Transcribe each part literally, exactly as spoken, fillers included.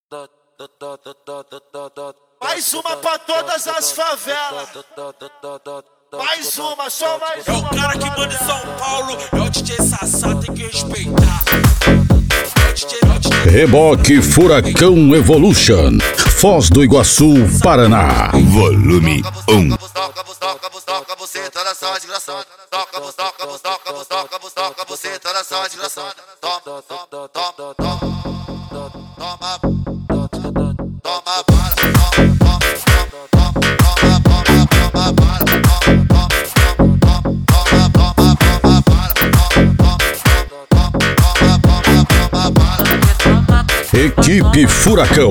Mais uma pra todas as favelas. Mais uma, só mais uma. É o cara que manda em São Paulo, é o D J Sassá, tem que respeitar. É o D J, é o D J. Reboque Furacão Evolution, Foz do Iguaçu, Paraná. Volume um. Toca, toca, toca, você tá nessa desgraçada. Toca, toca, toca, toca, toca, você tá nessa desgraçada. Toma, toma, toma, toma, toma, toma, toma, para, toma, toma, toma, toma, para, toma, toma, toma, toma, para. Equipe Furacão.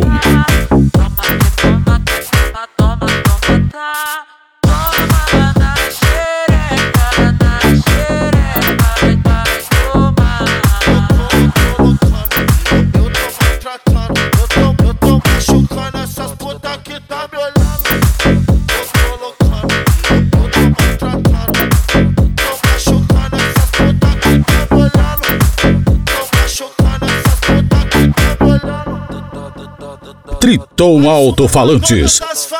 Triton Alto-Falantes.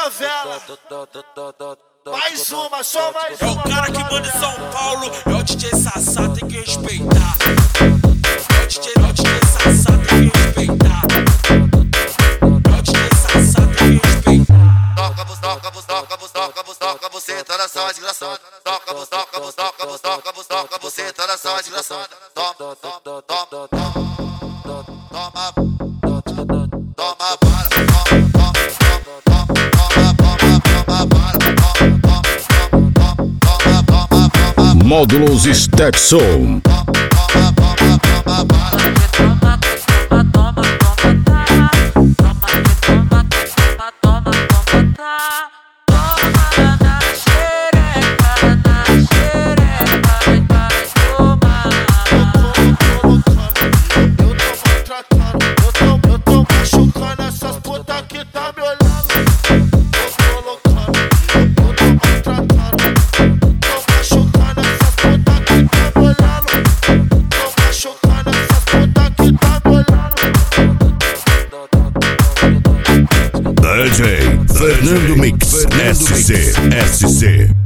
Mais uma, só mais uma. É o cara que manda em São Paulo, é o D J Sassá, tem que respeitar. É o D J, é o D J Sassá, tem que respeitar. É o D J Sassá, tem que respeitar. Toca, toca, toca, toca, toca, você tá nessa desgraçada. Toca, toca, toca, toca, toca, você tá nessa desgraçada. Toma, toma, toma, toma, toma, toma, para. Módulos Stetson. D J Fernando Mix S C S C.